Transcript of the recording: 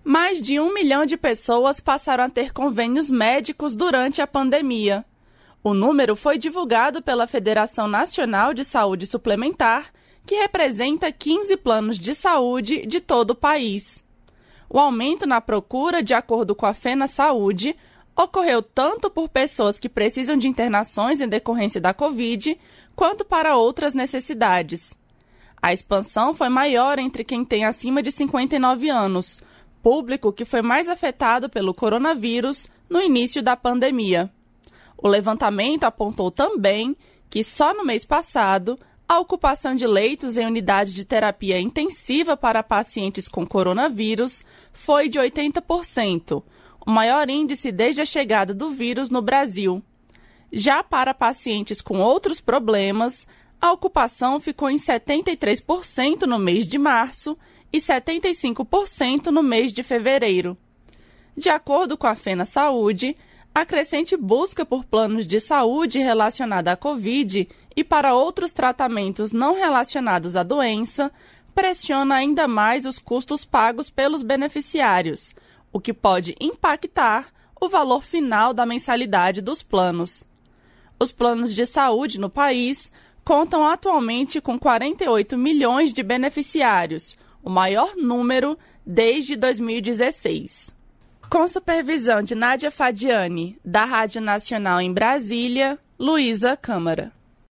Mais de 1 milhão de pessoas passaram a ter convênios médicos durante a pandemia. O número foi divulgado pela Federação Nacional de Saúde Suplementar, que representa 15 planos de saúde de todo o país. O aumento na procura, de acordo com a FenaSaúde, ocorreu tanto por pessoas que precisam de internações em decorrência da Covid, quanto para outras necessidades. A expansão foi maior entre quem tem acima de 59 anos, público que foi mais afetado pelo coronavírus no início da pandemia. O levantamento apontou também que só no mês passado, a ocupação de leitos em unidades de terapia intensiva para pacientes com coronavírus foi de 80%, o maior índice desde a chegada do vírus no Brasil. Já para pacientes com outros problemas, a ocupação ficou em 73% no mês de março e 75% no mês de fevereiro. De acordo com a FenaSaúde, a crescente busca por planos de saúde relacionada à Covid e para outros tratamentos não relacionados à doença pressiona ainda mais os custos pagos pelos beneficiários, o que pode impactar o valor final da mensalidade dos planos. Os planos de saúde no país contam atualmente com 48 milhões de beneficiários, o maior número desde 2016. Com supervisão de Nádia Fadiani, da Rádio Nacional em Brasília, Luísa Câmara.